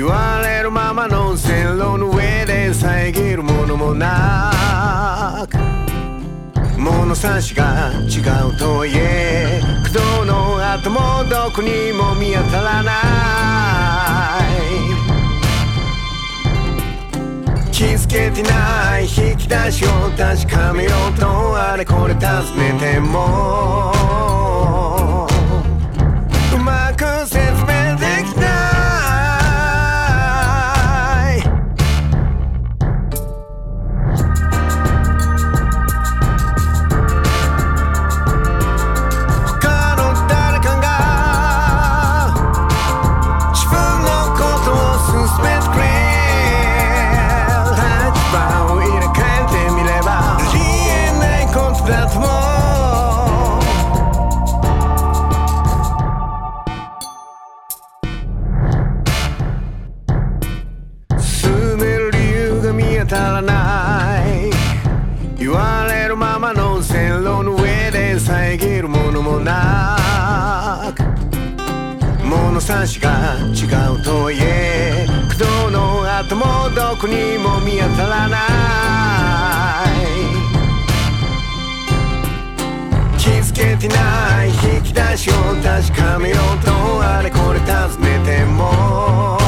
言われるままの線路の上で遮るものもなく、物差しが違うとはいえ駆動の跡もどこにも見当たらない。気づけてない引き出しを確かめようとあれこれ尋ねてもうまく説明できない。他の誰かが自分のことを勧めてくれ、立場を入れ替えてみればありえないことだと思う。進める理由が見当たらない、言われるままの線路の上で遮るものもなく、物差しが違うとはいえ駆動の跡もどこにも見当たらない。気づけてない引き出しを確かめようとあれこれ尋ねても